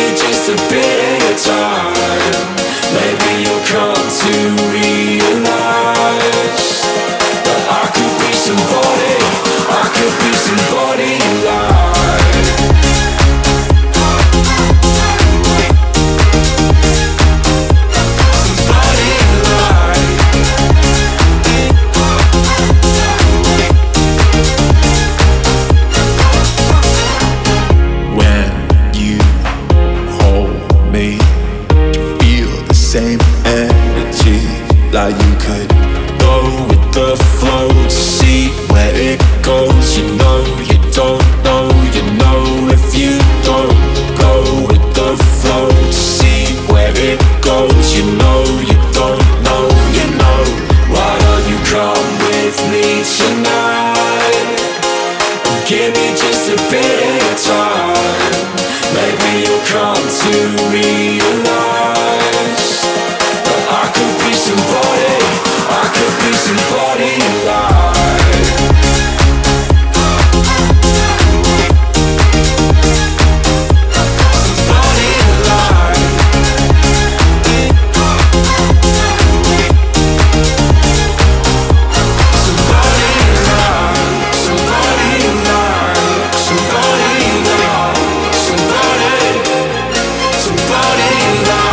me just a bit of your time. Maybe you'll come to realize that I could be somebody, I could be somebody you like. Somebody you like. When you hold me, you feel the same energy. Like you could Go with the flow to see where it goes. You know you don't know, you know if you don't. Go with the flow to see where it goes. You know you don't know, you know. Why don't you come with me tonight? Give me just a bit of your time. Maybe you'll come to realize that I could be somebody, I could be somebody you like. Somebody you like. Somebody you like. Somebody you like. Somebody you like. Somebody you like.